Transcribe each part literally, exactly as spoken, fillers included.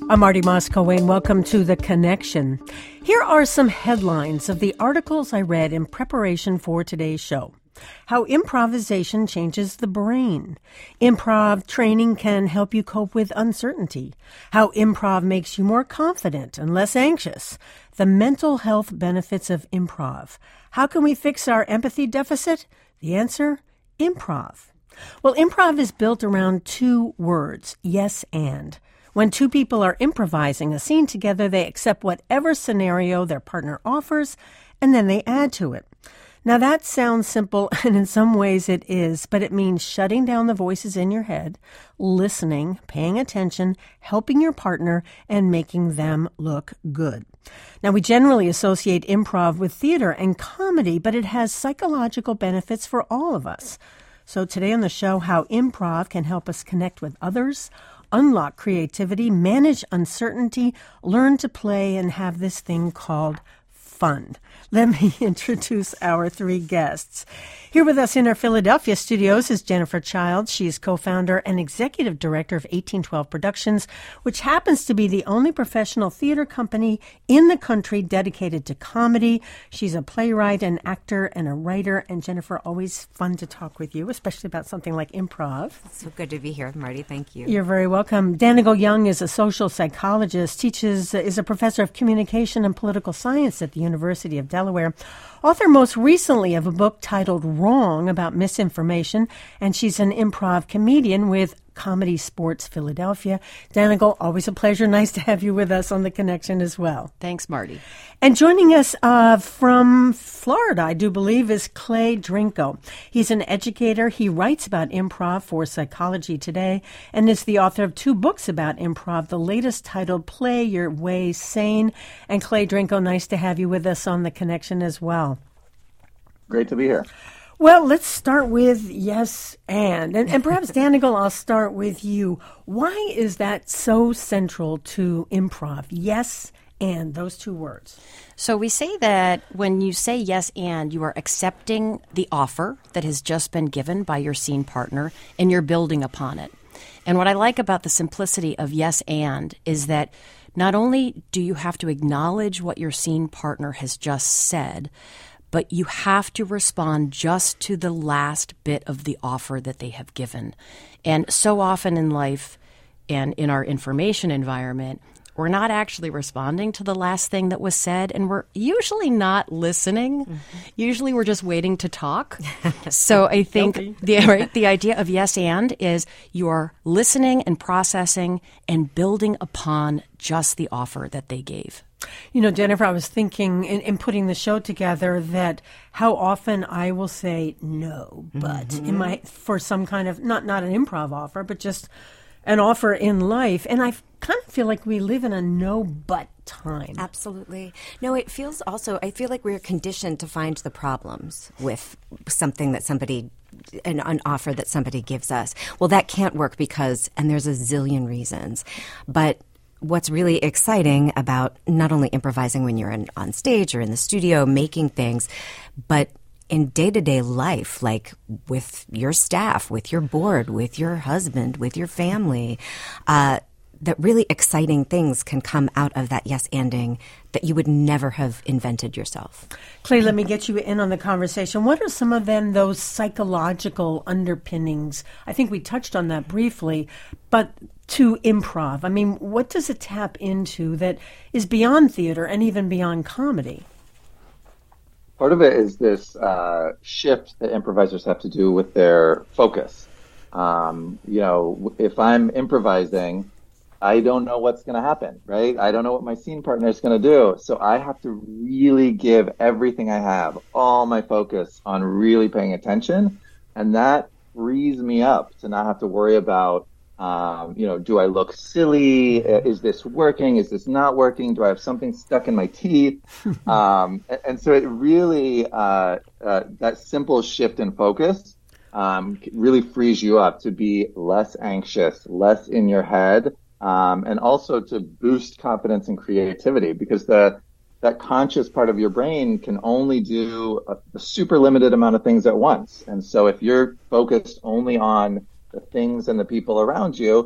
I'm Marty Moscow, and welcome to The Connection. Here are some headlines of the articles I read in preparation for today's show. How improvisation changes the brain. Improv training can help you cope with uncertainty. How improv makes you more confident and less anxious. The mental health benefits of improv. How can we fix our empathy deficit? The answer, improv. Well, improv is built around two words, yes and. When two people are improvising a scene together, they accept whatever scenario their partner offers, and then they add to it. Now, that sounds simple, and in some ways it is, but it means shutting down the voices in your head, listening, paying attention, helping your partner, and making them look good. Now, we generally associate improv with theater and comedy, but it has psychological benefits for all of us. So today on the show, how improv can help us connect with others, unlock creativity, manage uncertainty, learn to play, and have this thing called fun. Let me introduce our three guests. Here with us in our Philadelphia studios is Jennifer Childs. She is co-founder and executive director of eighteen twelve Productions, which happens to be the only professional theater company in the country dedicated to comedy. She's a playwright, an actor, and a writer. And Jennifer, always fun to talk with you, especially about something like improv. So good to be here, Marty. Thank you. You're very welcome. Danigal Young is a social psychologist, teaches, is a professor of communication and political science at the University of Delaware, author most recently of a book titled Wrong about misinformation, and she's an improv comedian with Comedy Sports Philadelphia. Danigal, always a pleasure. Nice to have you with us on The Connection as well. Thanks, Marty. And joining us uh, from Florida, I do believe, is Clay Drinko. He's an educator. He writes about improv for Psychology Today and is the author of two books about improv, the latest titled Play Your Way Sane. And Clay Drinko, nice to have you with us on The Connection as well. Great to be here. Well, let's start with yes and. And, and perhaps, Danigal, I'll start with you. Why is that so central to improv? Yes and, those two words. So we say that when you say yes and, you are accepting the offer that has just been given by your scene partner, and you're building upon it. And what I like about the simplicity of yes and is that not only do you have to acknowledge what your scene partner has just said, but you have to respond just to the last bit of the offer that they have given. And so often in life and in our information environment, we're not actually responding to the last thing that was said, and we're usually not listening. Mm-hmm. Usually we're just waiting to talk. So I think the, right, the idea of yes and is you are listening and processing and building upon just the offer that they gave. You know, Jennifer, I was thinking in, in putting the show together that how often I will say no, but mm-hmm. in my for some kind of, not, not an improv offer, but just an offer in life. And I kind of feel like we live in a no but time. Absolutely. No, it feels also, I feel like we're conditioned to find the problems with something that somebody An, an offer that somebody gives us. Well, that can't work because, and there's a zillion reasons, but what's really exciting about not only improvising when you're in, on stage or in the studio making things, but in day-to-day life, like with your staff, with your board, with your husband, with your family, uh, that really exciting things can come out of that yes-anding that you would never have invented yourself. Clay, let me get you in on the conversation. What are some of them, those psychological underpinnings? I think we touched on that briefly, but to improv, I mean, what does it tap into that is beyond theater and even beyond comedy? Part of it is this uh, shift that improvisers have to do with their focus. Um, you know, if I'm improvising, I don't know what's going to happen, right? I don't know what my scene partner is going to do. So I have to really give everything I have, all my focus on really paying attention. And that frees me up to not have to worry about, um, you know, do I look silly? Is this working? Is this not working? Do I have something stuck in my teeth? um, and, and so it really, uh, uh, that simple shift in focus um, really frees you up to be less anxious, less in your head. Um, and also to boost confidence and creativity, because the that conscious part of your brain can only do a, a super limited amount of things at once. And so if you're focused only on the things and the people around you,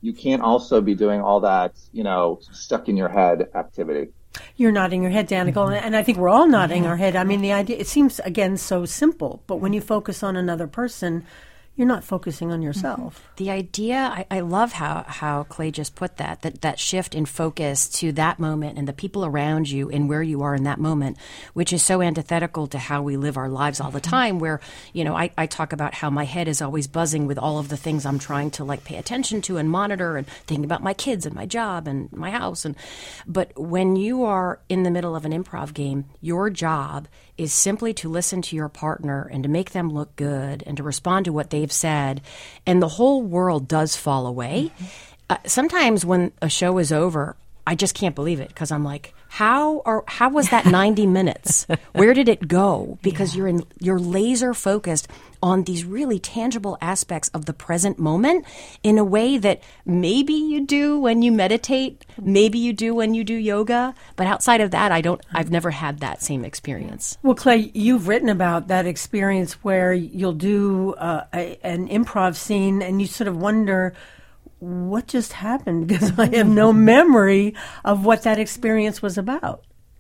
you can't also be doing all that, you know, stuck in your head activity. You're nodding your head, Danica, and I think we're all nodding our head. I mean, the idea, it seems, again, so simple, but when you focus on another person, you're not focusing on yourself. The idea, I, I love how, how Clay just put that, that, that shift in focus to that moment and the people around you and where you are in that moment, which is so antithetical to how we live our lives all the time, where, you know, I, I talk about how my head is always buzzing with all of the things I'm trying to, like, pay attention to and monitor and thinking about my kids and my job and my house. And but when you are in the middle of an improv game, your job is simply to listen to your partner and to make them look good and to respond to what they've said, and the whole world does fall away. Mm-hmm. Uh, sometimes when a show is over, I just can't believe it because I'm like, how are how was that ninety minutes? Where did it go? Because yeah. you're in you're laser focused on these really tangible aspects of the present moment in a way that maybe you do when you meditate, maybe you do when you do yoga, but outside of that, I don't. I've never had that same experience. Well, Clay, you've written about that experience where you'll do uh, a, an improv scene and you sort of wonder, what just happened? Because I have no memory of what that experience was about.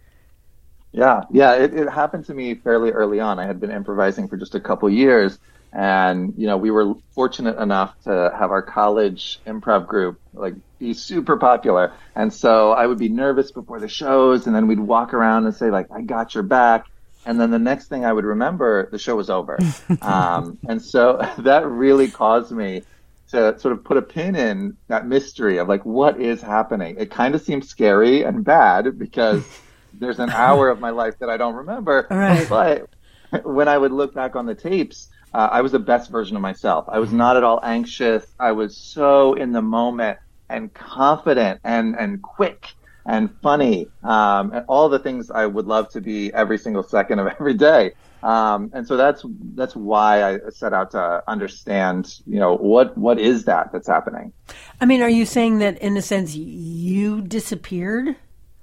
Yeah, yeah, it, it happened to me fairly early on. I had been improvising for just a couple years, and you know, we were fortunate enough to have our college improv group like be super popular. And so I would be nervous before the shows, and then we'd walk around and say like, "I got your back." And then the next thing I would remember, the show was over. um, and so that really caused me to sort of put a pin in that mystery of like, what is happening? It kind of seems scary and bad because there's an hour of my life that I don't remember. Right. But when I would look back on the tapes, uh, I was the best version of myself. I was not at all anxious. I was so in the moment and confident and, and quick and funny, um, and all the things I would love to be every single second of every day. Um, and so that's that's why I set out to understand, you know, what what is that that's happening. I mean, are you saying that in a sense you disappeared?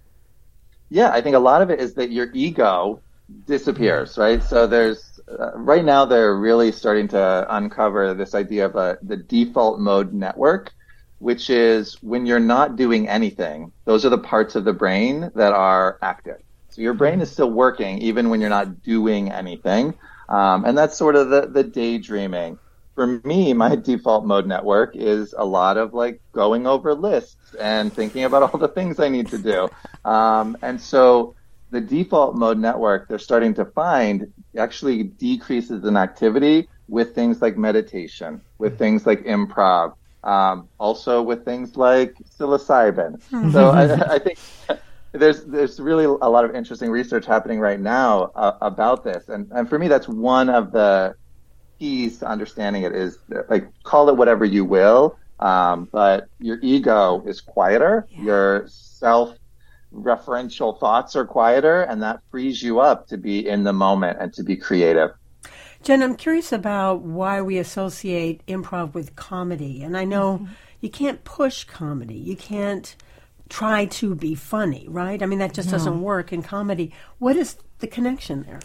Yeah, I think a lot of it is that your ego disappears, right? So there's uh, right now they're really starting to uncover this idea of a, the default mode network, which is when you're not doing anything, those are the parts of the brain that are active. So your brain is still working even when you're not doing anything. Um, and that's sort of the, the daydreaming. For me, my default mode network is a lot of like going over lists and thinking about all the things I need to do. Um, and so the default mode network, they're starting to find actually decreases in activity with things like meditation, with things like improv, um, also with things like psilocybin. Mm-hmm. So I, I think there's there's really a lot of interesting research happening right now uh, about this. And, and for me, that's one of the keys to understanding it is, like, call it whatever you will, um, but your ego is quieter, yeah. Your self-referential thoughts are quieter, and that frees you up to be in the moment and to be creative. Jen, I'm curious about why we associate improv with comedy. And I know mm-hmm. you can't push comedy. You can't try to be funny, right? I mean, that just no. doesn't work in comedy. What is the connection there?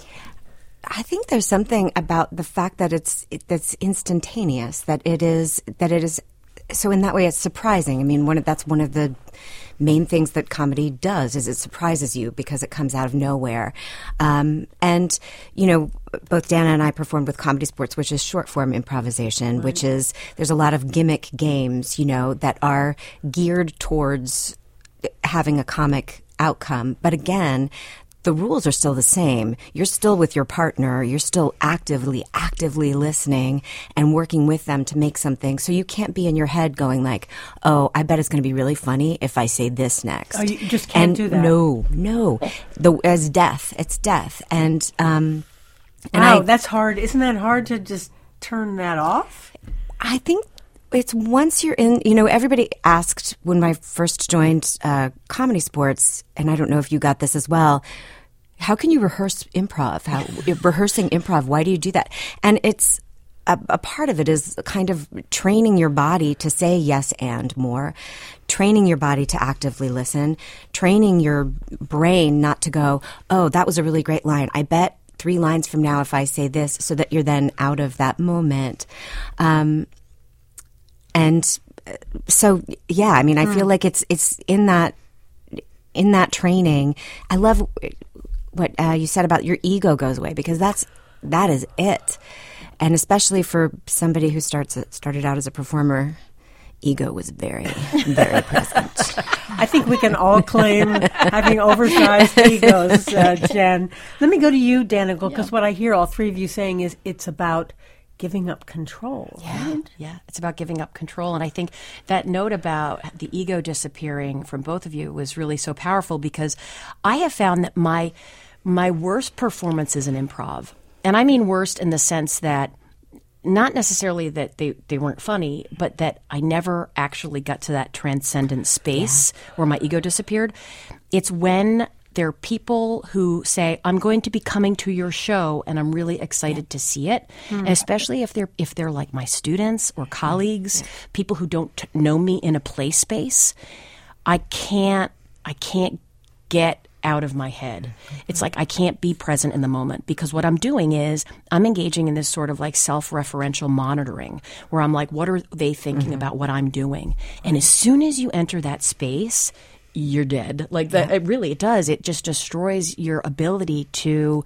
I think there's something about the fact that it's it, that's instantaneous, that it is that it is so in that way it's surprising. I mean, one of, that's one of the main things that comedy does is it surprises you because it comes out of nowhere. Um, and you know, both Dana and I performed with Comedy Sports, which is short form improvisation, right. which is there's a lot of gimmick games, you know, that are geared towards having a comic outcome, but again, the rules are still the same. You're still with your partner. You're still actively, actively listening and working with them to make something. So you can't be in your head going like, oh, I bet it's going to be really funny if I say this next. Oh, you just can't and do that. No, no. The, as death, it's death. And, um, and wow, I, that's hard. Isn't that hard to just turn that off? I think it's once you're in, you know, everybody asked when I first joined uh, Comedy Sports, and I don't know if you got this as well, how can you rehearse improv? How rehearsing improv? Why do you do that? And it's a, a part of it is kind of training your body to say yes and more, training your body to actively listen, training your brain not to go, oh, that was a really great line. I bet three lines from now if I say this, so that you're then out of that moment. Um, and so yeah, I mean, I mm. feel like it's it's in that in that training. I love what uh, you said about your ego goes away, because that's that is it. And especially for somebody who starts started out as a performer, ego was very, very present. I think we can all claim having oversized egos, uh, Jen. Let me go to you, Danica, because yeah. what I hear all three of you saying is it's about giving up control. Yeah, right? yeah, it's about giving up control. And I think that note about the ego disappearing from both of you was really so powerful, because I have found that my my worst performances in improv, and I mean worst in the sense that not necessarily that they, they weren't funny, but that I never actually got to that transcendent space yeah. where my ego disappeared. It's when there are people who say, I'm going to be coming to your show and I'm really excited yeah. to see it. Mm. And especially if they're if they're like my students or colleagues, yeah. people who don't t- know me in a play space, I can't I can't get out of my head. It's like I can't be present in the moment, because what I'm doing is I'm engaging in this sort of like self-referential monitoring where I'm like, what are they thinking mm-hmm. about what I'm doing? And as soon as you enter that space, you're dead. Like that, yeah. it really, it does. It just destroys your ability to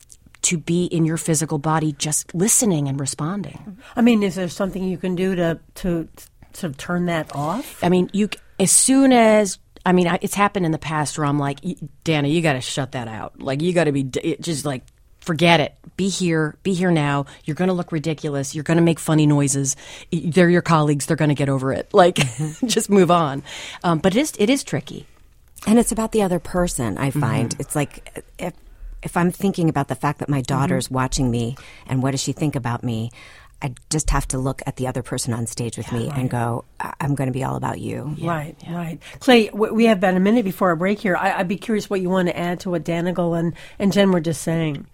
to be in your physical body, just listening and responding. I mean, is there something you can do to to sort of turn that off? I mean, you as soon as I mean, it's happened in the past where I'm like, Dana, you got to shut that out. Like, you got to be just like, forget it. Be here. Be here now. You're going to look ridiculous. You're going to make funny noises. They're your colleagues. They're going to get over it. Like, just move on. Um, but it is, it is tricky. And it's about the other person, I find. Mm-hmm. It's like, if, if I'm thinking about the fact that my daughter's mm-hmm. watching me and what does she think about me, I just have to look at the other person on stage with yeah, me right. and go, I'm going to be all about you. Yeah, right, yeah. right. Clay, we have about a minute before our break here. I, I'd be curious what you want to add to what Danica and, and Jen were just saying.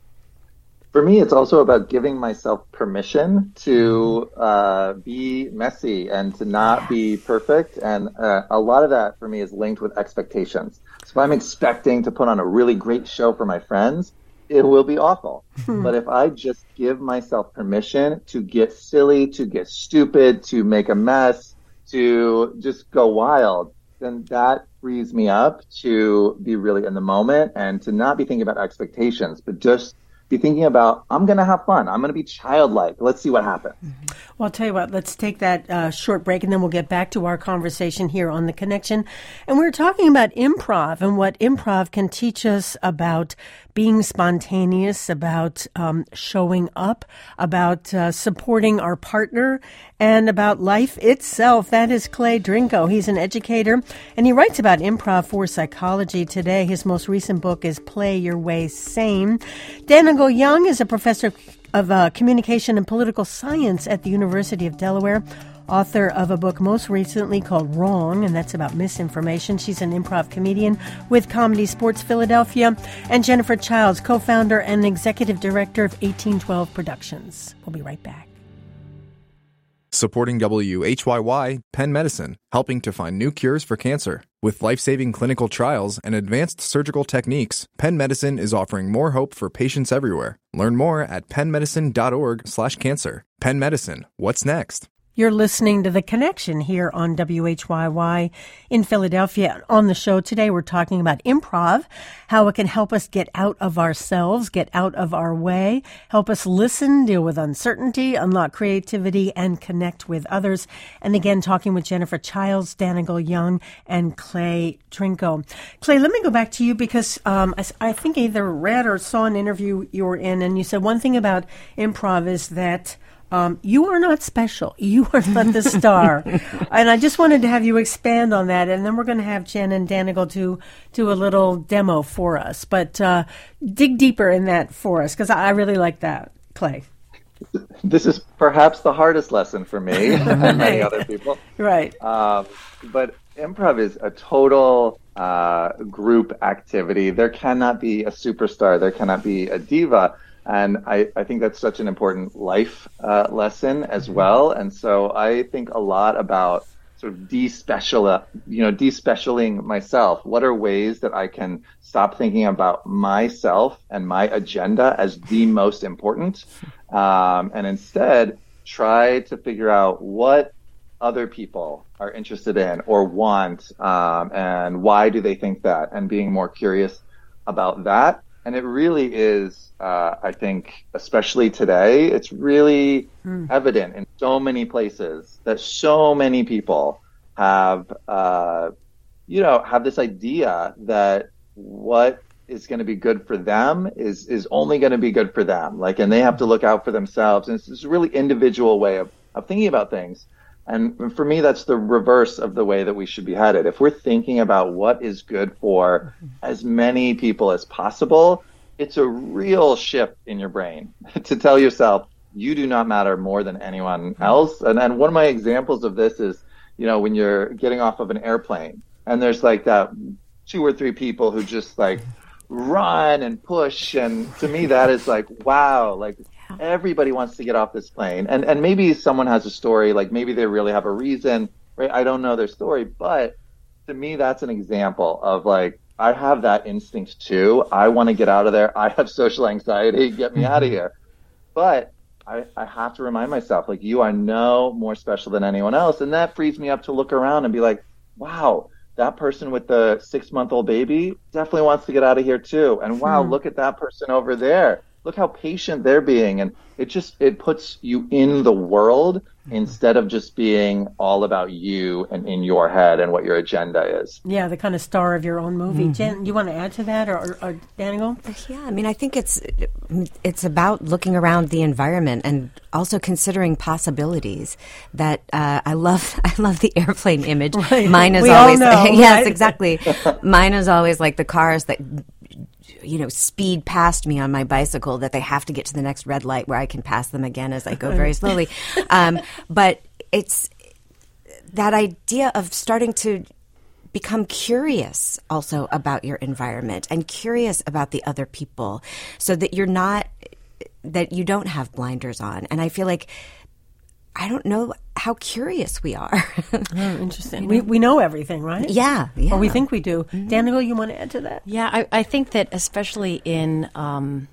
For me, it's also about giving myself permission to uh, be messy and to not be perfect. And uh, a lot of that for me is linked with expectations. So if I'm expecting to put on a really great show for my friends, it will be awful. But if I just give myself permission to get silly, to get stupid, to make a mess, to just go wild, then that frees me up to be really in the moment and to not be thinking about expectations, but just be thinking about, I'm going to have fun. I'm going to be childlike. Let's see what happens. Mm-hmm. Well, I'll tell you what, let's take that uh, short break and then we'll get back to our conversation here on The Connection. And we're talking about improv and what improv can teach us about being spontaneous, about um, showing up, about uh, supporting our partner, and about life itself. That is Clay Drinko. He's an educator, and he writes about improv for Psychology Today. His most recent book is Play Your Way Sane. Danica Young is a professor of uh, communication and political science at the University of Delaware, author of a book most recently called Wrong, and that's about misinformation. She's an improv comedian with Comedy Sports Philadelphia. And Jennifer Childs, co-founder and executive director of eighteen twelve Productions. We'll be right back. Supporting W H Y Y, Penn Medicine, helping to find new cures for cancer. With life-saving clinical trials and advanced surgical techniques, Penn Medicine is offering more hope for patients everywhere. Learn more at pennmedicine.org slash cancer. Penn Medicine, what's next? You're listening to The Connection here on W H Y Y in Philadelphia. On the show today, we're talking about improv, how it can help us get out of ourselves, get out of our way, help us listen, deal with uncertainty, unlock creativity, and connect with others. And again, talking with Jennifer Childs, Danica Young, and Clay Drinko. Clay, let me go back to you because um, I, I think either read or saw an interview you were in, and you said one thing about improv is that Um, you are not special. You are not the star. And I just wanted to have you expand on that. And then we're going to have Jen and Danica do, do a little demo for us. But uh, dig deeper in that for us, because I really like that, Clay. This is perhaps the hardest lesson for me and many other people. Right. Um, but improv is a total uh, group activity. There cannot be a superstar. There cannot be a diva. And I, I think that's such an important life uh, lesson as well. And so I think a lot about sort of de-special, you know, de-specialing myself. What are ways that I can stop thinking about myself and my agenda as the most important, um, and instead try to figure out what other people are interested in or want, um, and why do they think that, and being more curious about that. And it really is, uh, I think, especially today, it's really mm. evident in so many places that so many people have, uh, you know, have this idea that what is going to be good for them is, is only going to be good for them. Like, and they have to look out for themselves. And it's this really individual way of, of thinking about things. And for me, that's the reverse of the way that we should be headed. If we're thinking about what is good for as many people as possible, it's a real shift in your brain to tell yourself you do not matter more than anyone else. And and one of my examples of this is, you know, when you're getting off of an airplane and there's like that two or three people who just like run and push. And to me, that is like, wow, like everybody wants to get off this plane. And and maybe someone has a story, like maybe they really have a reason, right? I don't know their story, but to me, that's an example of like, I have that instinct too. I want to get out of there. I have social anxiety. Get me out of here. But I, I have to remind myself, like, you are no more special than anyone else. And that frees me up to look around and be like, wow, that person with the six-month-old baby definitely wants to get out of here too. And wow, hmm. look at that person over there. Look how patient they're being. And it just, it puts you in the world instead of just being all about you and in your head and what your agenda is. Yeah, the kind of star of your own movie. Mm-hmm. Jen, you want to add to that, or, or, or Daniel? Yeah, I mean, I think it's it's about looking around the environment and also considering possibilities. That uh, I love, I love the airplane image. Right. Mine is we always all know, yes, right? exactly. Mine is always like the cars that, you know, speed past me on my bicycle, that they have to get to the next red light where I can pass them again as I go very slowly. Um, but it's that idea of starting to become curious also about your environment and curious about the other people, so that you're not, that you don't have blinders on. And I feel like, I don't know how curious we are. Oh, interesting. We we know everything, right? Yeah, yeah. Or we think we do. Mm-hmm. Daniel, you want to add to that? Yeah, I, I think that especially in, um,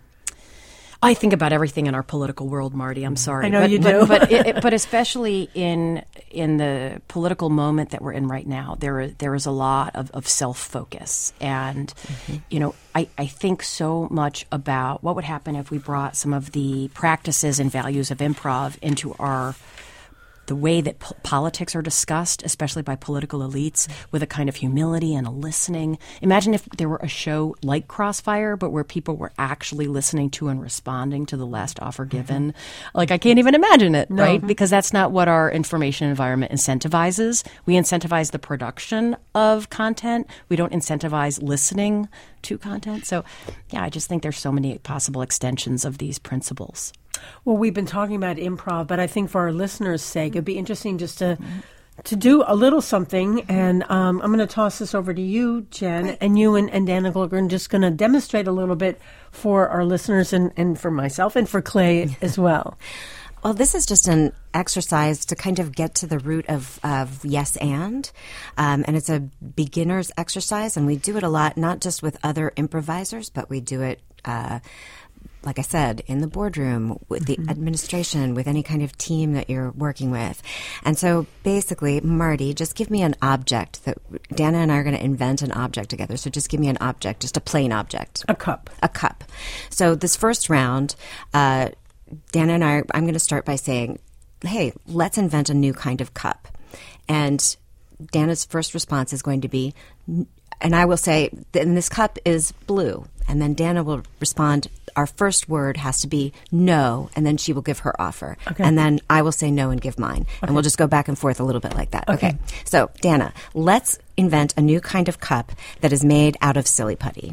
I think about everything in our political world, Marty. I'm sorry. I know but, you but, do. but, it, but especially in in the political moment that we're in right now, there is, there is a lot of, of self-focus. And, mm-hmm. you know, I, I think so much about what would happen if we brought some of the practices and values of improv into our the way that po- politics are discussed, especially by political elites, with a kind of humility and a listening. Imagine if there were a show like Crossfire, but where people were actually listening to and responding to the last offer given. Mm-hmm. Like, I can't even imagine it, no. right? Because that's not what our information environment incentivizes. We incentivize the production of content. We don't incentivize listening to content. So, yeah, I just think there's so many possible extensions of these principles. Well, we've been talking about improv, but I think for our listeners' sake, it'd be interesting just to to do a little something. And um, I'm going to toss this over to you, Jen, right. and you and, and Danica are just going to demonstrate a little bit for our listeners and, and for myself and for Clay as well. Well, this is just an exercise to kind of get to the root of, of yes and. Um, and it's a beginner's exercise, and we do it a lot, not just with other improvisers, but we do it uh like I said, in the boardroom, with the mm-hmm. administration, with any kind of team that you're working with. And so basically, Marty, just give me an object that Dana and I are going to invent an object together. So just give me an object, just a plain object. A cup. A cup. So this first round, uh, Dana and I, I'm going to start by saying, hey, let's invent a new kind of cup. And Dana's first response is going to be, and I will say, and this cup is blue. And then Dana will respond, our first word has to be no, and then she will give her offer. Okay. And then I will say no and give mine. Okay. And we'll just go back and forth a little bit like that. Okay. okay. So, Dana, let's invent a new kind of cup that is made out of silly putty.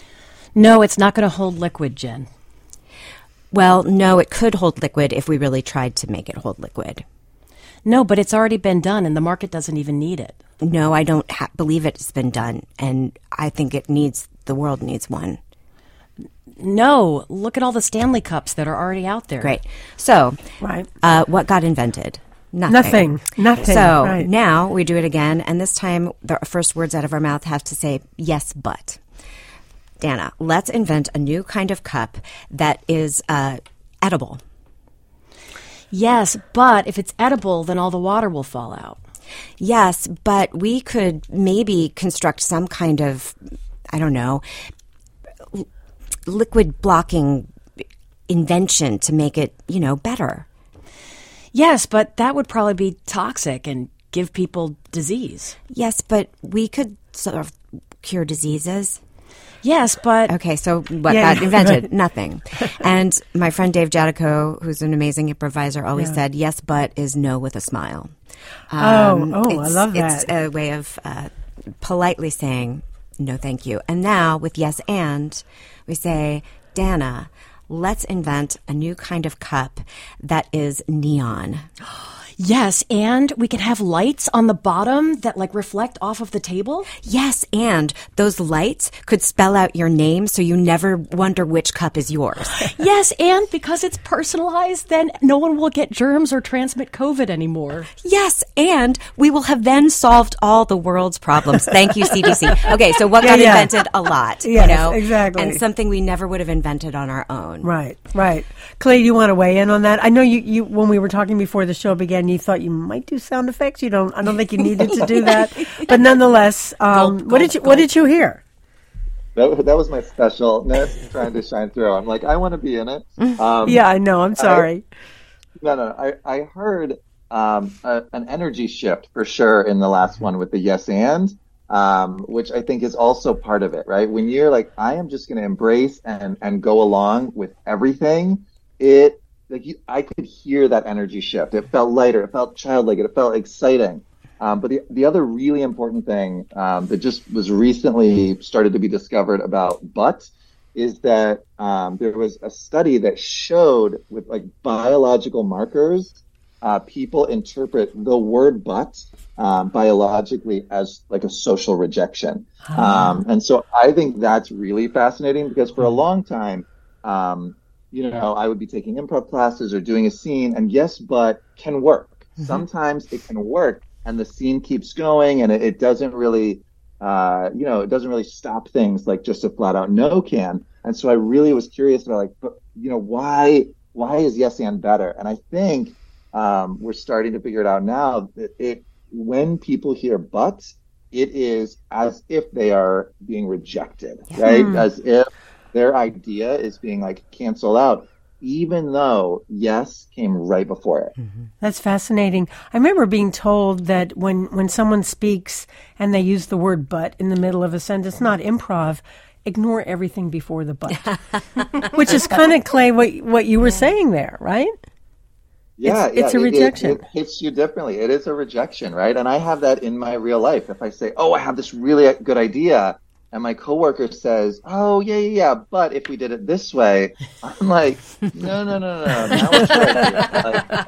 No, it's not going to hold liquid, Jen. Well, no, it could hold liquid if we really tried to make it hold liquid. No, but it's already been done, and the market doesn't even need it. No, I don't ha- believe it's been done, and I think it needs, the world needs one. No, look at all the Stanley Cups that are already out there. Great. So, right. uh, what got invented? Nothing. Nothing. Nothing. So right. now we do it again, and this time the first words out of our mouth have to say yes, but. Dana, let's invent a new kind of cup that is uh, edible. Yes, but if it's edible, then all the water will fall out. Yes, but we could maybe construct some kind of, I don't know, liquid blocking invention to make it, you know, better. Yes, but that would probably be toxic and give people disease. Yes, but we could sort of cure diseases. Yes, but... Okay, so what Yeah, got invented? right. Nothing. And my friend Dave Jadico, who's an amazing improviser, always Yeah. said, yes, but is no with a smile. Oh, Um, oh, I it's- love It's that. a way of uh, politely saying, no, thank you. And now with yes and, we say, Dana, let's invent a new kind of cup that is neon. Yes, and we can have lights on the bottom that like reflect off of the table. Yes, and those lights could spell out your name so you never wonder which cup is yours. Yes, and because it's personalized, then no one will get germs or transmit COVID anymore. Yes, and we will have then solved all the world's problems. Thank you, C D C. Okay, so what Yeah, got yeah. invented? A lot, Yes, you know? exactly. And something we never would have invented on our own. Right, right. Clay, do you want to weigh in on that? I know you, you when we were talking before the show began, you thought you might do sound effects. You don't. I don't think you needed to do that. But nonetheless, um, Gulp, what did you gulp, What did you hear? That, that was my specialness trying to shine through. I'm like, I want to be in it. Um, Yeah, I know. I'm sorry. No, no. I, I heard um, a, an energy shift for sure in the last one with the yes and, um, which I think is also part of it, right? When you're like, I am just going to embrace and, and go along with everything, it like you, I could hear that energy shift. It felt lighter. It felt childlike. It felt exciting. Um, but the the other really important thing um, that just was recently started to be discovered about but is that um, there was a study that showed with like biological markers, uh, people interpret the word but um, biologically as like a social rejection. Um, and so I think that's really fascinating because for a long time, um, you know, I would be taking improv classes or doing a scene and yes, but can work. Mm-hmm. Sometimes it can work and the scene keeps going and it, it doesn't really, uh, you know, it doesn't really stop things like just a flat out no can. And so I really was curious about like, but, you know, why, why is yes and better? And I think um, we're starting to figure it out now that it, when people hear but, it is as if they are being rejected, yeah. right? Mm. As if their idea is being like canceled out, even though yes came right before it. Mm-hmm. That's fascinating. I remember being told that when, when someone speaks and they use the word but in the middle of a sentence, not improv, ignore everything before the but, which is kind of, Clay, what, what you were saying there, right? Yeah, it's, yeah, it's a it, rejection. It, it hits you differently. It is a rejection, right? And I have that in my real life. If I say, oh, I have this really good idea, and my coworker says, oh, yeah, yeah, yeah, but if we did it this way, I'm like, no, no, no, no, now we're trying.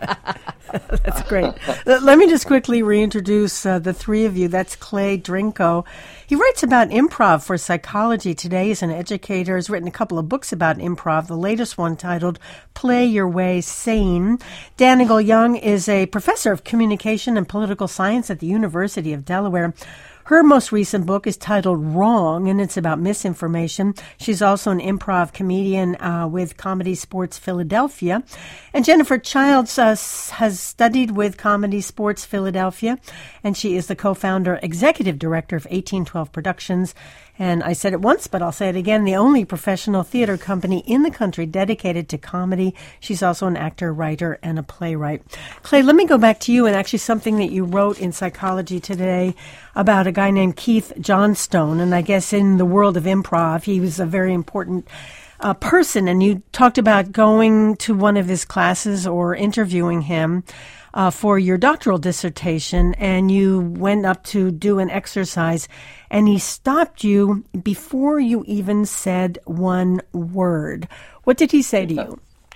Like, That's great. Let me just quickly reintroduce uh, the three of you. That's Clay Drinko. He writes about improv for Psychology Today. He's an educator. He's written a couple of books about improv, the latest one titled Play Your Way Sane. Danigal Young is a professor of communication and political science at the University of Delaware. Her most recent book is titled Wrong, and it's about misinformation. She's also an improv comedian uh, with Comedy Sports Philadelphia. And Jennifer Childs uh, has studied with Comedy Sports Philadelphia, and she is the co-founder, executive director of eighteen twelve Productions. And I said it once, but I'll say it again, the only professional theater company in the country dedicated to comedy. She's also an actor, writer, and a playwright. Clay, let me go back to you and actually something that you wrote in Psychology Today about a guy named Keith Johnstone. And I guess in the world of improv, he was a very important uh, person. And you talked about going to one of his classes or interviewing him Uh, for your doctoral dissertation, and you went up to do an exercise, and he stopped you before you even said one word. What did he say to you?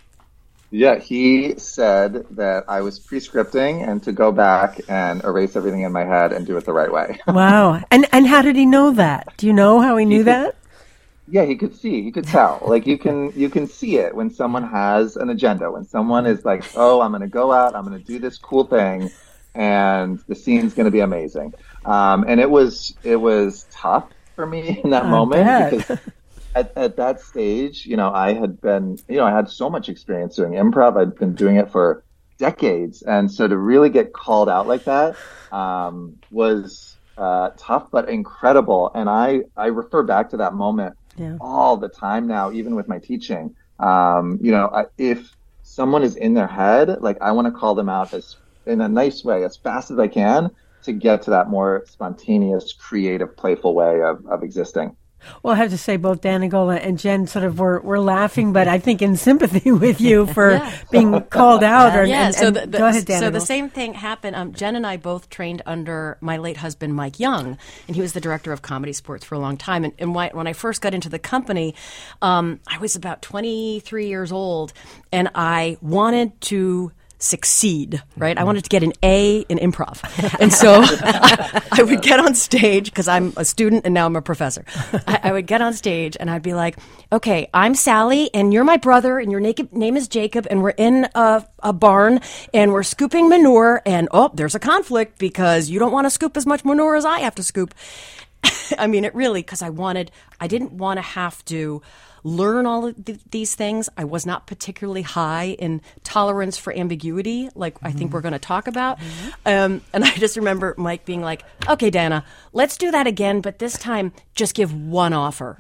Yeah, he said that I was prescripting and to go back and erase everything in my head and do it the right way. Wow. And and how did he know that? Do you know how he knew he could, that? Yeah, he could see, he could tell. Like you can you can see it when someone has an agenda, when someone is like, oh, I'm going to go out, I'm going to do this cool thing, and the scene's going to be amazing. Um, and it was it was tough for me in that I moment bet. because at, at that stage, you know, I had been, you know, I had so much experience doing improv. I'd been doing it for decades. And so to really get called out like that um, was uh, tough, but incredible. And I, I refer back to that moment yeah. all the time now, even with my teaching. Um, you know, I, if someone is in their head, like I want to call them out as in a nice way, as fast as I can, to get to that more spontaneous, creative, playful way of, of existing. Well, I have to say both Danigola and Jen sort of were, were laughing, but I think in sympathy with you for yeah. being called out. Or, yeah, and, so, and, the, the, go ahead, Danigola. So the same thing happened. Um, Jen and I both trained under my late husband, Mike Young, and he was the director of comedy sports for a long time. And, and when I first got into the company, um, I was about twenty-three years old, and I wanted to succeed, right? I wanted to get an A in improv. And so I, I would get on stage, because I'm a student and now I'm a professor. I, I would get on stage and I'd be like, okay, I'm Sally and you're my brother and your naked name is Jacob and we're in a, a barn and we're scooping manure and, oh, there's a conflict because you don't want to scoop as much manure as I have to scoop. I mean, it really, because I wanted, I didn't want to have to learn all of th- these things. I was not particularly high in tolerance for ambiguity, like mm-hmm. I think we're going to talk about. Mm-hmm. Um, and I just remember Mike being like, okay, Dana, let's do that again, but this time just give one offer.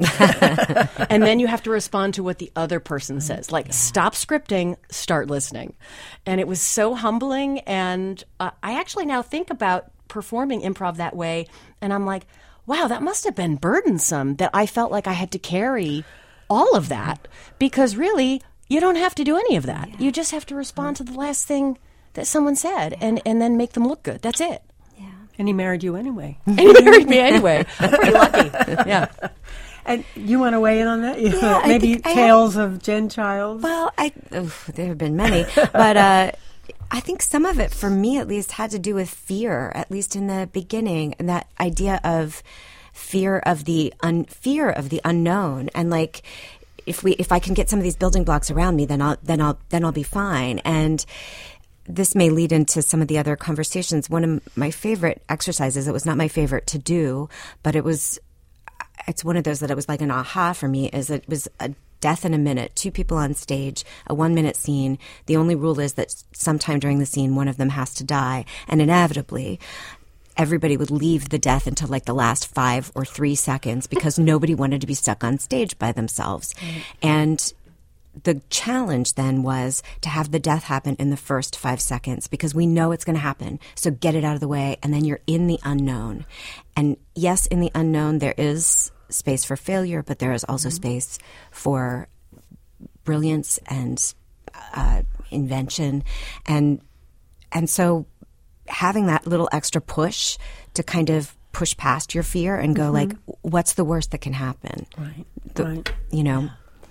And then you have to respond to what the other person says. Like, yeah. stop scripting, start listening. And it was so humbling. And uh, I actually now think about performing improv that way, and I'm like, wow, that must have been burdensome that I felt like I had to carry all of that, because really you don't have to do any of that. Yeah. You just have to respond to the last thing that someone said and, and then make them look good. That's it. Yeah. And he married you anyway. And he married me anyway. I'm pretty lucky. Yeah. And you want to weigh in on that? Yeah, Maybe tales have, of Jen Childs? Well, I, oof, there have been many, but uh, I think some of it, for me at least, had to do with fear, at least in the beginning, and that idea of fear of the un- fear of the unknown, and like, if we if I can get some of these building blocks around me, then I'll then I'll then I'll be fine. And this may lead into some of the other conversations. One of my favorite exercises, it was not my favorite to do, but it was it's one of those that it was like an aha for me, is it was a death in a minute, two people on stage, a one minute scene. The only rule is that sometime during the scene one of them has to die, and inevitably everybody would leave the death until like the last five or three seconds because nobody wanted to be stuck on stage by themselves. Mm. And the challenge then was to have the death happen in the first five seconds because we know it's going to happen. So get it out of the way, and then you're in the unknown. And yes, in the unknown there is space for failure, but there is also mm-hmm. space for brilliance and uh, invention. And and so having that little extra push to kind of push past your fear and go mm-hmm. like, what's the worst that can happen? Right, the, right. You know, yeah.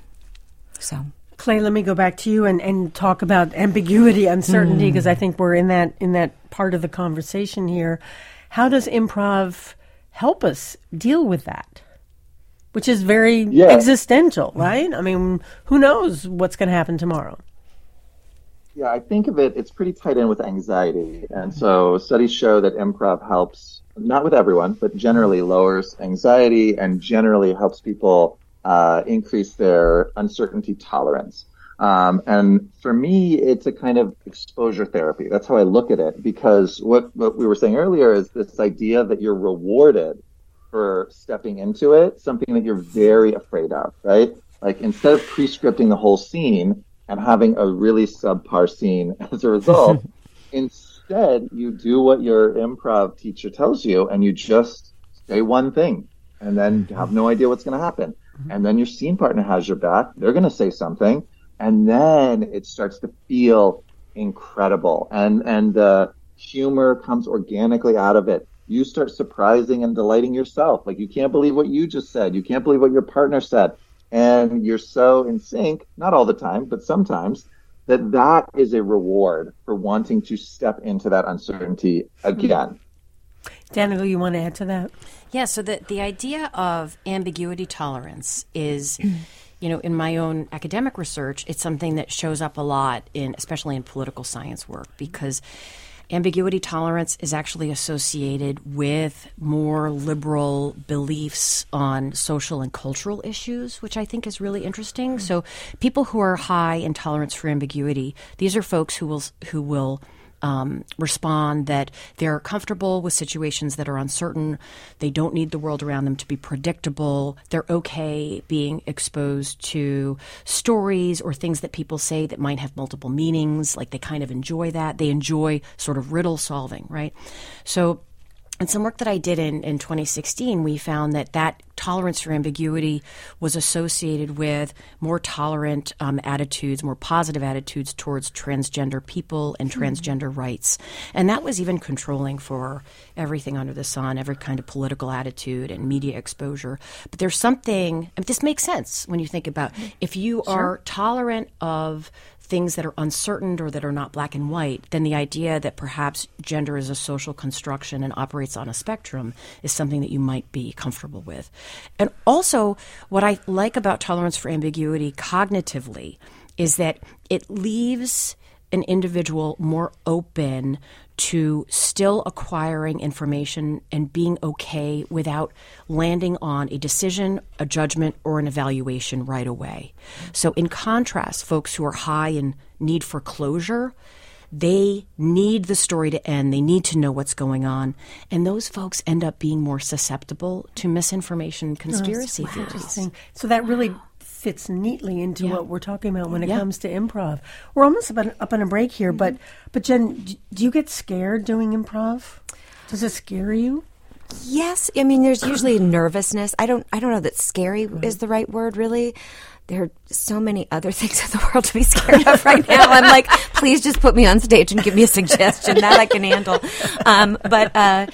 so. Clay, let me go back to you and, and talk about ambiguity, uncertainty, because mm. I think we're in that in that part of the conversation here. How does improv help us deal with that? Which is very yeah. existential, right? I mean, who knows what's going to happen tomorrow? Yeah, I think of it, it's pretty tied in with anxiety. And so studies show that improv helps, not with everyone, but generally lowers anxiety and generally helps people uh, increase their uncertainty tolerance. Um, and for me, it's a kind of exposure therapy. That's how I look at it, because what, what we were saying earlier is this idea that you're rewarded for stepping into it, something that you're very afraid of, right? Like, instead of pre-scripting the whole scene and having a really subpar scene as a result, instead you do what your improv teacher tells you and you just say one thing and then have no idea what's going to happen. Mm-hmm. And then your scene partner has your back. They're going to say something, and then it starts to feel incredible. And, and uh, humor comes organically out of it. You start surprising and delighting yourself. Like, you can't believe what you just said. You can't believe what your partner said. And you're so in sync, not all the time, but sometimes, that that is a reward for wanting to step into that uncertainty again. Daniel, you want to add to that? Yeah, so the, the idea of ambiguity tolerance is, you know, in my own academic research, it's something that shows up a lot in, especially in political science work, because ambiguity tolerance is actually associated with more liberal beliefs on social and cultural issues, which I think is really interesting. Mm-hmm. So people who are high in tolerance for ambiguity, these are folks who will who will Um, respond that they're comfortable with situations that are uncertain. They don't need the world around them to be predictable. They're okay being exposed to stories or things that people say that might have multiple meanings. Like they kind of enjoy that. They enjoy sort of riddle solving, right? So in some work that I did in, in twenty sixteen, we found that that tolerance for ambiguity was associated with more tolerant um, attitudes, more positive attitudes towards transgender people and transgender mm-hmm. rights. And that was even controlling for everything under the sun, every kind of political attitude and media exposure. But there's something, I mean, this makes sense when you think about if you Sure. are tolerant of things that are uncertain or that are not black and white, then the idea that perhaps gender is a social construction and operates on a spectrum is something that you might be comfortable with. And also, what I like about tolerance for ambiguity cognitively is that it leaves an individual more open to still acquiring information and being okay without landing on a decision, a judgment, or an evaluation right away. So in contrast, folks who are high in need for closure, they need the story to end. They need to know what's going on. And those folks end up being more susceptible to misinformation and conspiracy Oh, theories. So that really fits neatly into Yeah. what we're talking about when it Yeah. comes to improv. We're almost up on, up on a break here, Mm-hmm. but but Jen, d- do you get scared doing improv? Does it scare you? Yes, I mean there's usually nervousness. I don't I don't know that scary is the right word really. There are so many other things in the world to be scared of right now. I'm like, please just put me on stage and give me a suggestion that I can handle. Um, but uh,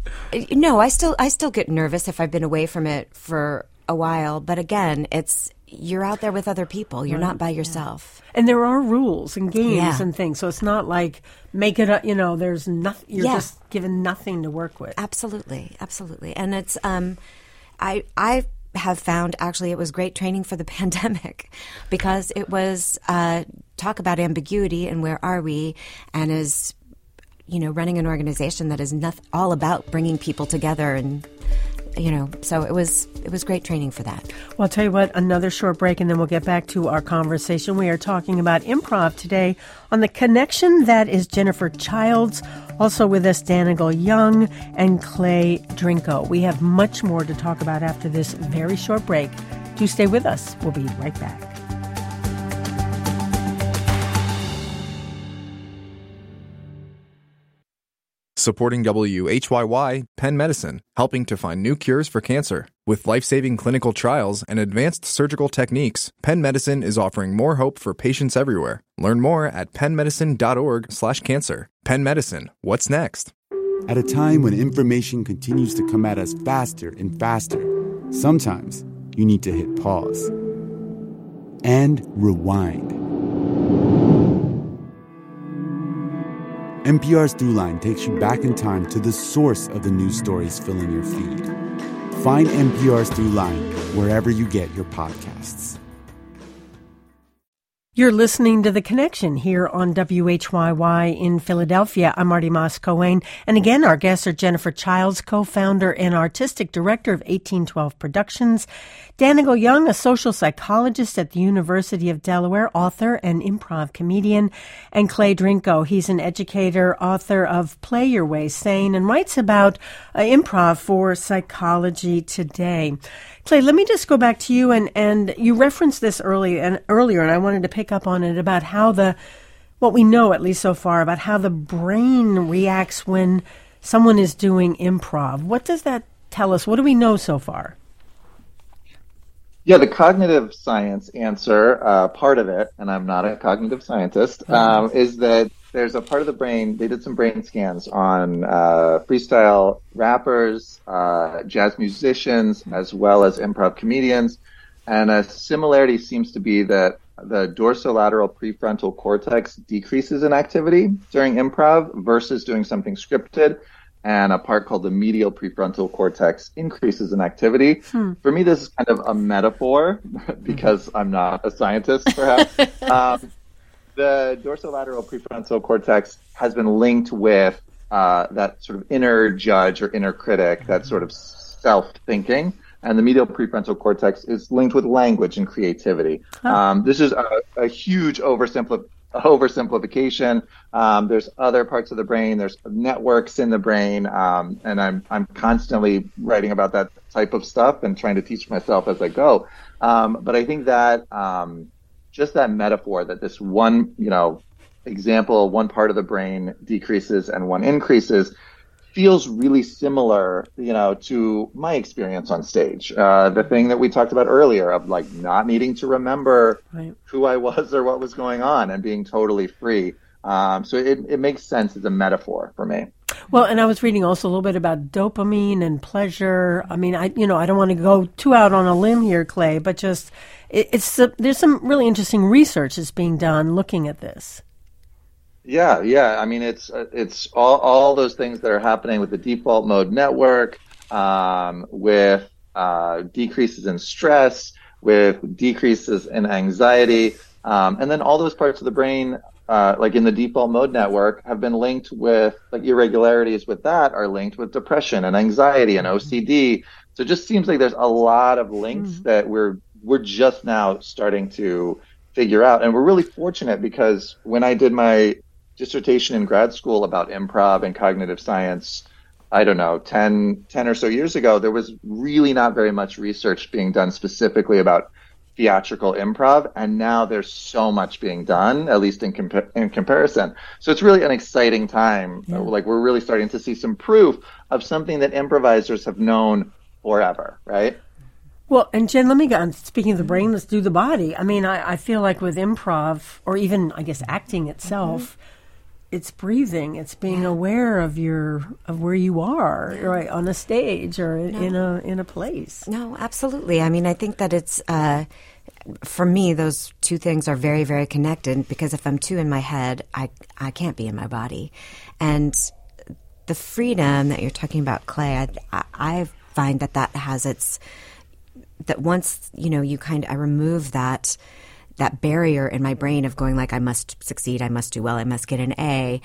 no, I still I still get nervous if I've been away from it for a while. But again, it's you're out there with other people. You're Right. not by yourself. And there are rules and games Yeah. and things, so it's not like make it up. You know, there's nothing. You're Yeah. just given nothing to work with. Absolutely, absolutely. And it's um, I I have found actually it was great training for the pandemic because it was uh, talk about ambiguity and where are we, and as you know, running an organization that is not all about bringing people together and. You know, so it was it was great training for that. Well, I'll tell you what, another short break and then we'll get back to our conversation. We are talking about improv today on The Connection. That is Jennifer Childs. Also with us, Danigal Young and Clay Drinko. We have much more to talk about after this very short break. Do stay with us. We'll be right back. Supporting W H Y Y, Penn Medicine, helping to find new cures for cancer. With life-saving clinical trials and advanced surgical techniques, Penn Medicine is offering more hope for patients everywhere. Learn more at pennmedicine.org slash cancer. Penn Medicine, what's next? At a time when information continues to come at us faster and faster, sometimes you need to hit pause and rewind. N P R's Throughline takes you back in time to the source of the news stories filling your feed. Find N P R's Throughline wherever you get your podcasts. You're listening to The Connection here on W H Y Y in Philadelphia. I'm Marty Moss-Coane. And again, our guests are Jennifer Childs, co-founder and artistic director of eighteen twelve Productions, Danigal Young, a social psychologist at the University of Delaware, author and improv comedian, and Clay Drinko. He's an educator, author of Play Your Way Sane, and writes about uh, improv for Psychology Today. Clay, let me just go back to you, and, and you referenced this early and earlier, and I wanted to pick up on it about how the, what we know at least so far about how the brain reacts when someone is doing improv. What does that tell us? What do we know so far? Yeah, the cognitive science answer, uh, part of it, and I'm not a cognitive scientist, um, is that there's a part of the brain, they did some brain scans on uh, freestyle rappers, uh, jazz musicians, as well as improv comedians, and a similarity seems to be that the dorsolateral prefrontal cortex decreases in activity during improv versus doing something scripted, and a part called the medial prefrontal cortex increases in activity. Hmm. For me, this is kind of a metaphor because I'm not a scientist, perhaps. um, the dorsolateral prefrontal cortex has been linked with uh, that sort of inner judge or inner critic, that sort of self-thinking. And the medial prefrontal cortex is linked with language and creativity. Huh. Um, this is a, a huge oversimpli- oversimplification. Um, there's other parts of the brain. There's networks in the brain. Um, and I'm I'm constantly writing about that type of stuff and trying to teach myself as I go. Um, but I think that um, just that metaphor that this one, you know, example, one part of the brain decreases and one increases feels really similar, you know, to my experience on stage. Uh, the thing that we talked about earlier of like not needing to remember right. who I was or what was going on and being totally free. Um, so it, it makes sense as a metaphor for me. Well, and I was reading also a little bit about dopamine and pleasure. I mean, I you know, I don't want to go too out on a limb here, Clay, but just it, it's uh, there's some really interesting research that's being done looking at this. Yeah, yeah. I mean, it's it's all, all those things that are happening with the default mode network, um, with uh, decreases in stress, with decreases in anxiety, um, and then all those parts of the brain, uh, like in the default mode network, have been linked with, like irregularities with that are linked with depression and anxiety and O C D. So it just seems like there's a lot of links mm. that we're we're just now starting to figure out, and we're really fortunate because when I did my dissertation in grad school about improv and cognitive science, I don't know, ten, ten or so years ago, there was really not very much research being done specifically about theatrical improv. And now there's so much being done, at least in, compa- in comparison. So it's really an exciting time. Yeah. Like we're really starting to see some proof of something that improvisers have known forever, right? Well, and Jen, let me go, speaking of the brain, let's do the body. I mean, I, I feel like with improv, or even, I guess, acting itself, mm-hmm. it's breathing. It's being yeah. aware of your of where you are, right, on a stage or no. in a in a place. No, absolutely. I mean, I think that it's uh, for me, those two things are very, very connected. Because if I'm too in my head, I I can't be in my body. And the freedom that you're talking about, Clay, I, I find that that has its that once you know you kind of I remove that. that barrier in my brain of going like, I must succeed, I must do well, I must get an A,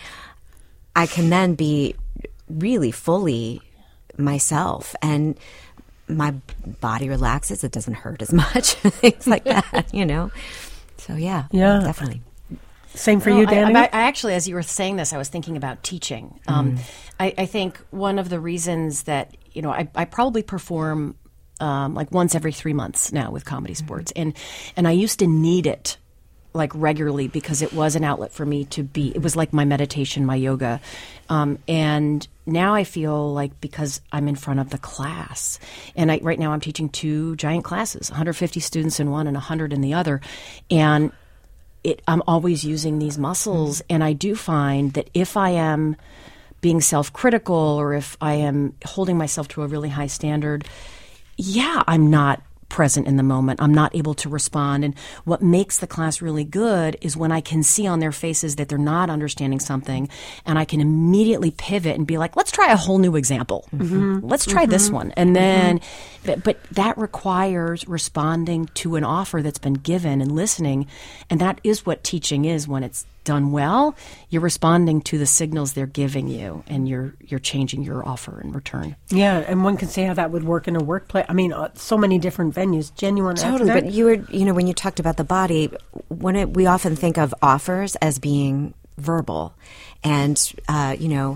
I can then be really fully myself. And my body relaxes. It doesn't hurt as much. Things like that, you know? So, yeah, yeah, definitely. Same for no, you, Danny? I, I, I actually, as you were saying this, I was thinking about teaching. Mm. Um, I, I think one of the reasons that, you know, I, I probably perform Um, like once every three months now with Comedy Sports. And and I used to need it like regularly because it was an outlet for me to be, it was like my meditation, my yoga. Um, and now I feel like because I'm in front of the class, and I, right now I'm teaching two giant classes, one hundred fifty students in one and one hundred in the other. And it, I'm always using these muscles. And I do find that if I am being self-critical or if I am holding myself to a really high standard, yeah, I'm not present in the moment. I'm not able to respond. And what makes the class really good is when I can see on their faces that they're not understanding something, and I can immediately pivot and be like, let's try a whole new example. Mm-hmm. Let's try mm-hmm. this one. And then, mm-hmm. but, but that requires responding to an offer that's been given and listening. And that is what teaching is when it's done well. You're responding to the signals they're giving you, and you're you're changing your offer in return. Yeah, and one can see how that would work in a workplace. I mean, uh, so many different venues. Genuine. Totally, but you were, you know, when you talked about the body, when it, we often think of offers as being verbal, and uh, you know.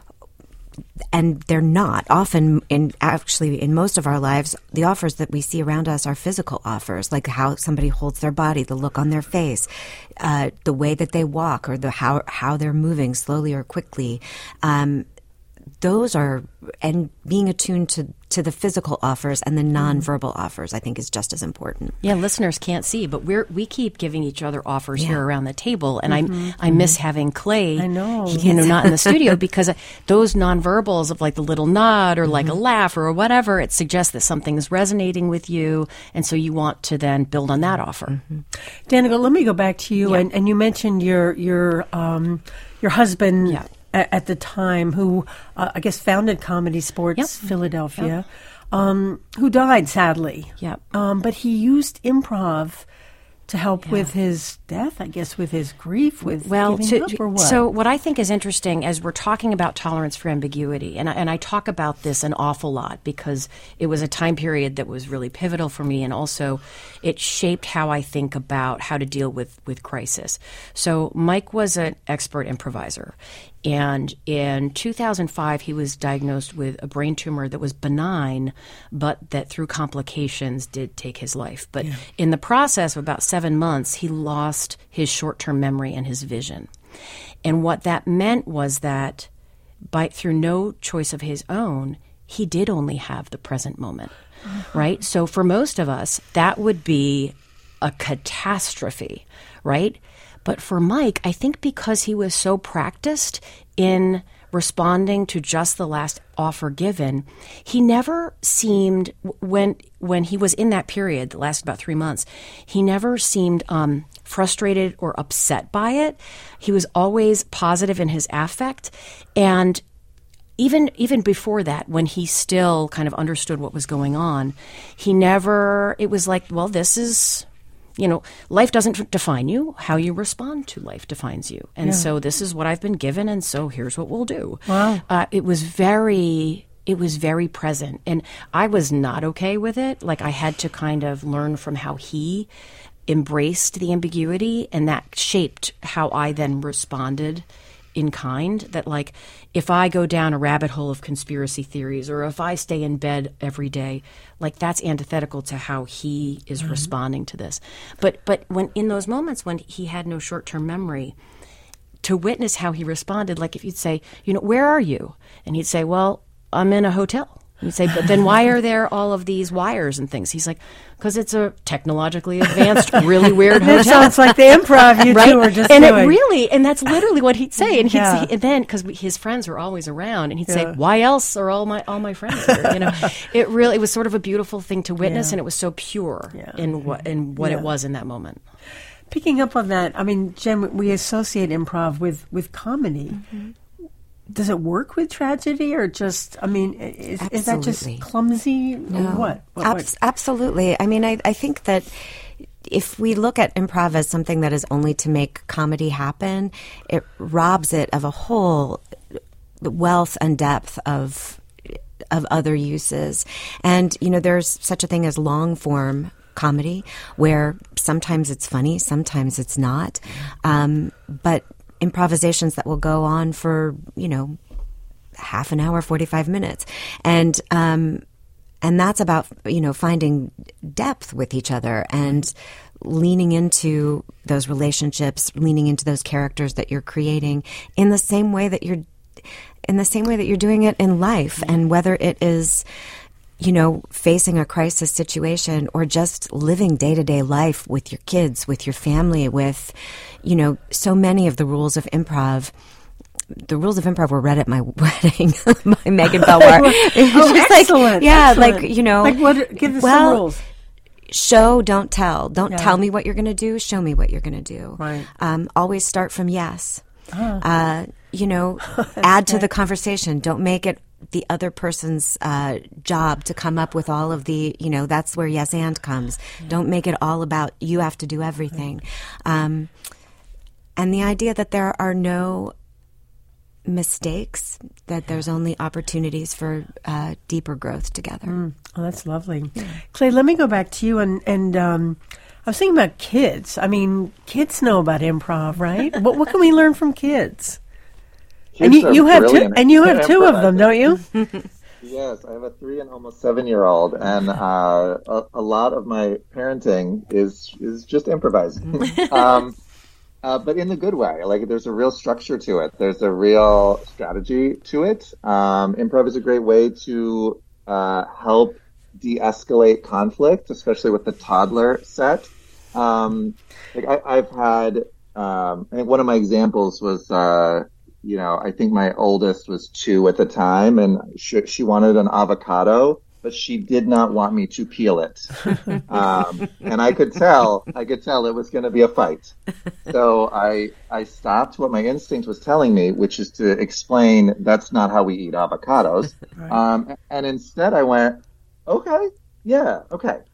And they're not. Often, in actually, in most of our lives, the offers that we see around us are physical offers, like how somebody holds their body, the look on their face, uh, the way that they walk, or the how how they're moving slowly or quickly. Um, those are, and being attuned to, to the physical offers and the nonverbal mm. offers, I think, is just as important. Yeah, listeners can't see, but we're we keep giving each other offers yeah. here around the table, and mm-hmm. I I mm-hmm. miss having Clay, I know, you know, not in the studio, because those nonverbals of like the little nod or mm-hmm. like a laugh or whatever, it suggests that something is resonating with you, and so you want to then build on that offer. Mm-hmm. Danica, let me go back to you, yeah. and, and you mentioned your your um, your husband. Yeah. At the time, who uh, I guess founded Comedy Sports yep. Philadelphia, yep. Um, who died sadly. Yep. Um, but he used improv to help yeah. with his death, I guess, with his grief, with well, giving to, up, or what? So what I think is interesting as we're talking about tolerance for ambiguity, and I, and I talk about this an awful lot because it was a time period that was really pivotal for me, and also it shaped how I think about how to deal with, with crisis. So Mike was an expert improviser. And in two thousand five, he was diagnosed with a brain tumor that was benign, but that through complications did take his life. But yeah. in the process of about seven months, he lost his short-term memory and his vision. And what that meant was that by through no choice of his own, he did only have the present moment, uh-huh. right? So for most of us, that would be a catastrophe, right? But for Mike, I think because he was so practiced in responding to just the last offer given, he never seemed, when when he was in that period that lasted about three months, he never seemed um, frustrated or upset by it. He was always positive in his affect. And even even before that, when he still kind of understood what was going on, he never, it was like, well, this is... You know, life doesn't define you. How you respond to life defines you. And yeah. so this is what I've been given, and so here's what we'll do. Wow. Uh, it was very, it was very present. And I was not okay with it. Like, I had to kind of learn from how he embraced the ambiguity, and that shaped how I then responded in kind. That, like, if I go down a rabbit hole of conspiracy theories, or if I stay in bed every day, like, that's antithetical to how he is mm-hmm. responding to this. But but when in those moments when he had no short-term memory, to witness how he responded, like if you'd say, you know, where are you? And he'd say, well, I'm in a hotel. And you'd say, but then why are there all of these wires and things? He's like, because it's a technologically advanced, really weird hotel. It sounds like the improv you right? two are just and doing. And it really, and that's literally what he'd say. And he'd yeah. say, and then, because his friends were always around, and he'd yeah. say, why else are all my all my friends here? You know, it really, it was sort of a beautiful thing to witness, yeah. and it was so pure yeah. in what in what yeah. it was in that moment. Picking up on that, I mean, Jen, we associate improv with, with comedy. Mm-hmm. Does it work with tragedy, or just, I mean, is, is that just clumsy, no. or what? what, Ab- what? Absolutely. I mean, I, I think that if we look at improv as something that is only to make comedy happen, it robs it of a whole wealth and depth of of other uses. And, you know, there's such a thing as long form comedy, where sometimes it's funny, sometimes it's not. Um, but improvisations that will go on for, you know, half an hour, forty-five minutes. And, um, and that's about, you know, finding depth with each other and leaning into those relationships, leaning into those characters that you're creating in the same way that you're, in the same way that you're doing it in life. And whether it is, you know, facing a crisis situation or just living day-to-day life with your kids, with your family, with, you know, so many of the rules of improv. The rules of improv were read at my wedding by Megan Belwar. oh, excellent. Like, yeah, excellent. like, you know. Like what, give us well, some rules. Show, don't tell. Don't yeah. tell me what you're going to do. Show me what you're going to do. Right. Um, always start from yes. Oh. Uh, you know, add to the conversation. Don't make it the other person's uh, job to come up with all of the, you know, that's where yes and comes. Yeah. Don't make it all about you have to do everything. Right. Um, and the idea that there are no mistakes, that there's only opportunities for uh, deeper growth together. Mm. Oh, that's lovely. Yeah. Clay, let me go back to you. And, and um, I was thinking about kids. I mean, kids know about improv, right? what, what can we learn from kids? Kids and you, you have two, and you have two of them, don't you? Yes, I have a three and almost seven year old, and uh, a, a lot of my parenting is is just improvising. um, uh, but in the good way. Like, there's a real structure to it. There's a real strategy to it. Um, improv is a great way to uh, help de-escalate conflict, especially with the toddler set. Um, like I, I've had, um, I think one of my examples was, uh, you know, I think my oldest was two at the time, and she, she wanted an avocado, but she did not want me to peel it. Um, and I could tell, I could tell it was going to be a fight. So I, I stopped what my instinct was telling me, which is to explain that's not how we eat avocados. Right. Um, and instead I went, okay, yeah, okay.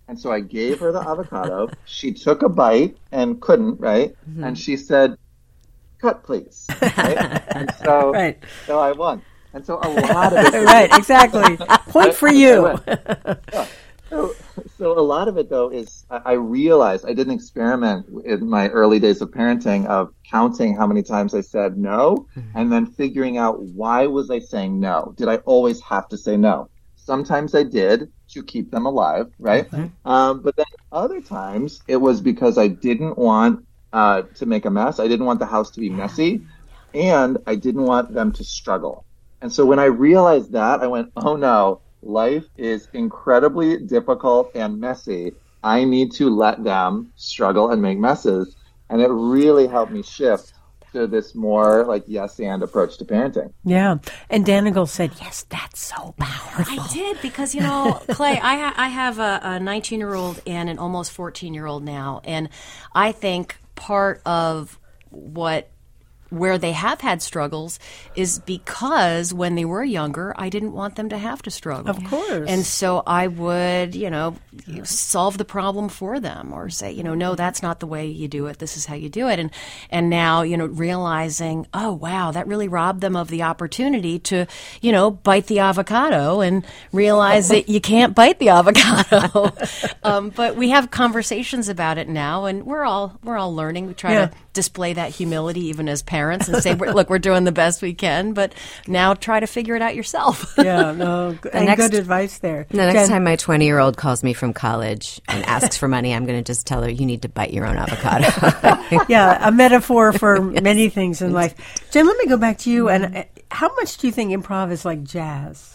And so I gave her the avocado. She took a bite and couldn't, right? Mm-hmm. And she said, cut, please. Right? And so, right. so I won. And so a lot of it. Right, exactly. Point for you. Yeah. So, so a lot of it, though, is I realized I did an experiment in my early days of parenting of counting how many times I said no, mm-hmm. and then figuring out why was I saying no? Did I always have to say no? Sometimes I did to keep them alive, right? Mm-hmm. Um, but then other times it was because I didn't want uh, to make a mess. I didn't want the house to be messy, and I didn't want them to struggle. And so when I realized that, I went, oh no, life is incredibly difficult and messy. I need to let them struggle and make messes. And it really helped me shift to this more like yes and approach to parenting. Yeah. And Danigal said, yes, that's so powerful. I did because, you know, Clay, I, ha- I have a, a nineteen-year-old and an almost fourteen-year-old now. And I think part of what where they have had struggles is because when they were younger, I didn't want them to have to struggle. Of course. And so I would, you know, solve the problem for them or say, you know, no, that's not the way you do it. This is how you do it. And and now, you know, realizing, oh, wow, that really robbed them of the opportunity to, you know, bite the avocado and realize that you can't bite the avocado. um, but we have conversations about it now, and we're all we're all learning. We try yeah. to display that humility even as parents and say, look, we're doing the best we can, but now try to figure it out yourself. Yeah, no, and next, good advice there. The next Jen. time my twenty-year-old calls me from college and asks for money, I'm going to just tell her, you need to bite your own avocado. Yeah, a metaphor for yes. many things in life. Jen, let me go back to you. And uh, how much do you think improv is like jazz?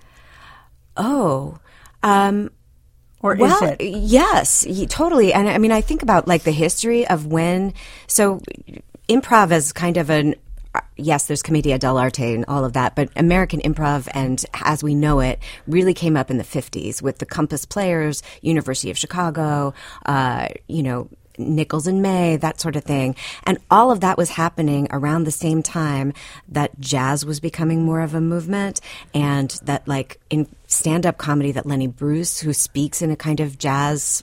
Oh, um... Or well, is it? Yes, totally. And I mean, I think about like the history of when, so improv is kind of an, yes, there's Commedia dell'arte and all of that, but American improv and as we know it really came up in the fifties with the Compass Players, University of Chicago, uh, you know, Nichols and May, that sort of thing. And all of that was happening around the same time that jazz was becoming more of a movement, and that like in stand-up comedy that Lenny Bruce, who speaks in a kind of jazz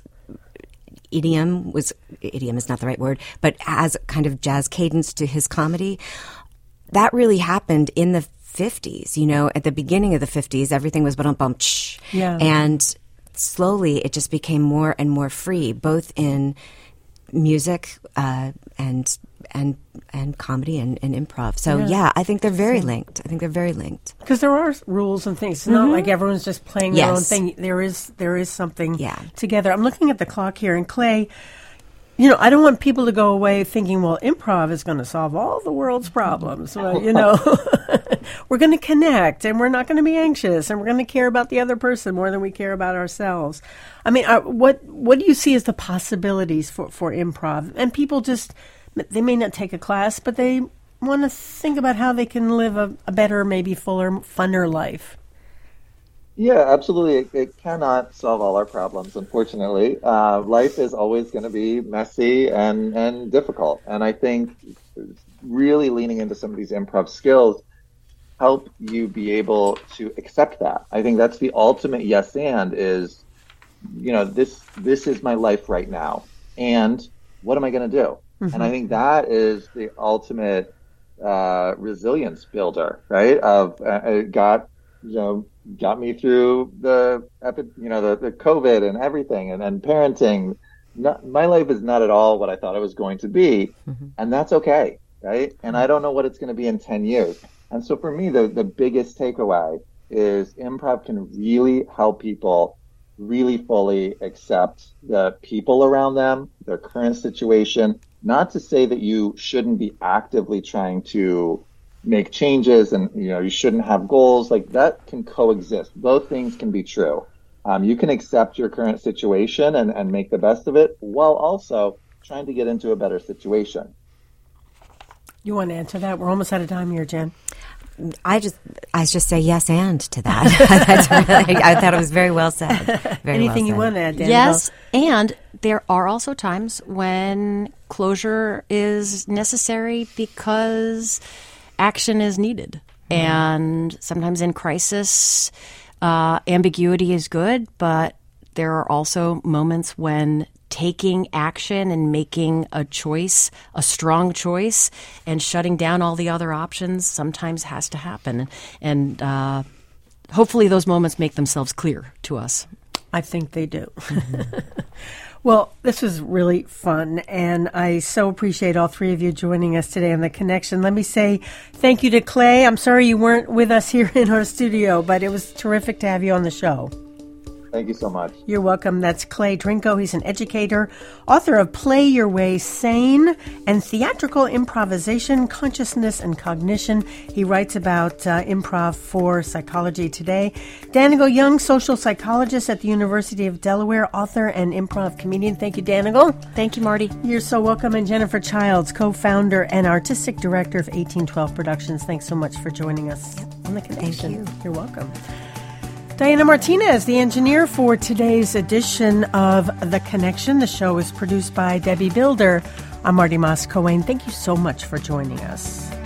idiom, was idiom is not the right word, but has kind of jazz cadence to his comedy. That really happened in the fifties, you know, at the beginning of the fifties, everything was bum bum tsh. Yeah. And slowly it just became more and more free, both in music uh, and and and comedy and, and improv. So yeah. yeah, I think they're very linked. I think they're very linked because there are rules and things. It's mm-hmm. not like everyone's just playing yes. their own thing. There is there is something yeah. together. I'm looking at the clock here, and Clay, you know, I don't want people to go away thinking, well, improv is going to solve all the world's problems. Well, you know, we're going to connect, and we're not going to be anxious, and we're going to care about the other person more than we care about ourselves. I mean, uh, what what do you see as the possibilities for, for improv? And people just, they may not take a class, but they want to think about how they can live a, a better, maybe fuller, funner life. Yeah, absolutely. It, it cannot solve all our problems, unfortunately. Uh, life is always going to be messy and, and difficult. And I think really leaning into some of these improv skills help you be able to accept that. I think that's the ultimate yes and is, you know, this this is my life right now. And what am I going to do? Mm-hmm. And I think that is the ultimate uh, resilience builder, right? Of uh, it got, you know, got me through the, you know, the, the COVID and everything, and then parenting. Not, my life is not at all what I thought it was going to be, mm-hmm. and that's okay, right? And I don't know what it's going to be in ten years. And so for me, the, the biggest takeaway is improv can really help people really fully accept the people around them, their current situation. Not to say that you shouldn't be actively trying to make changes and, you know, you shouldn't have goals. Like, that can coexist. Both things can be true. Um, you can accept your current situation and, and make the best of it while also trying to get into a better situation. You want to answer that? We're almost out of time here, Jen. I just I just say yes and to that. That's really, I thought it was very well said. Very Anything well you said. want to add, Dan? Yes, and there are also times when closure is necessary because action is needed. Mm-hmm. And sometimes in crisis, uh, ambiguity is good, but there are also moments when taking action and making a choice, a strong choice, and shutting down all the other options sometimes has to happen. And uh, hopefully those moments make themselves clear to us. I think they do. Mm-hmm. Well, this was really fun, and I so appreciate all three of you joining us today on The Connection. Let me say thank you to Clay. I'm sorry you weren't with us here in our studio, but it was terrific to have you on the show. Thank you so much. You're welcome. That's Clay Drinko. He's an educator, author of Play Your Way Sane and Theatrical Improvisation, Consciousness and Cognition. He writes about uh, improv for Psychology Today. Danigal Young, social psychologist at the University of Delaware, author and improv comedian. Thank you, Danigal. Thank you, Marty. You're so welcome. And Jennifer Childs, co-founder and artistic director of eighteen twelve Productions. Thanks so much for joining us on The Connection. Thank you. You're welcome. Diana Martinez, the engineer for today's edition of The Connection. The show is produced by Debbie Builder. I'm Marty Moss-Cohen. Thank you so much for joining us.